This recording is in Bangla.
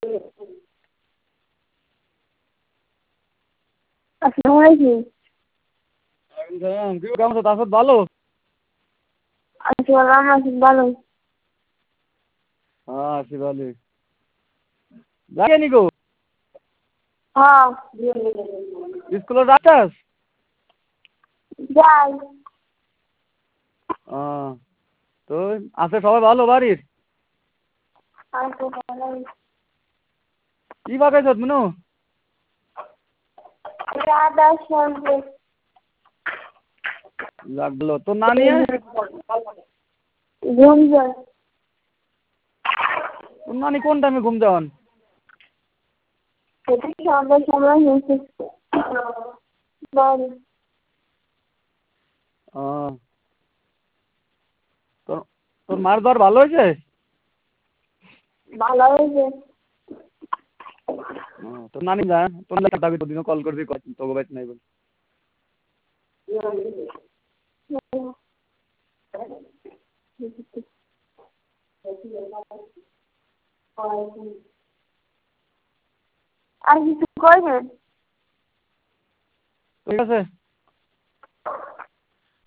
আসসালামু আলাইকুম। কেমন আছো? তারপর ভালো? আছি ভালো, আছি ভালো। হ্যাঁ আছি ভালো। যাকে নিকো হ্যাঁ স্কুলে যাচ্ছাস? যাই। তো আছে সবাই ভালো বাড়ির? আছি ভালোই। কি পাকাইছ মিনু? আদা সরষে। লাগলো তোর না নিয়ে? ঘুম যায়। তোর নানি কোন টাইমে ঘুম যাওয়ান? সেটা সন্ধ্যার সময় হয়েছে। বাড়ি। তোর তোর মার জ্বর ভালো হয়েছে? ভালো হয়েছে। তোর নানি যা তোর দাবি তোর দিনও কল করবি তোকে বাইক নাই বল। আর কিছু করবেন? ঠিক আছে।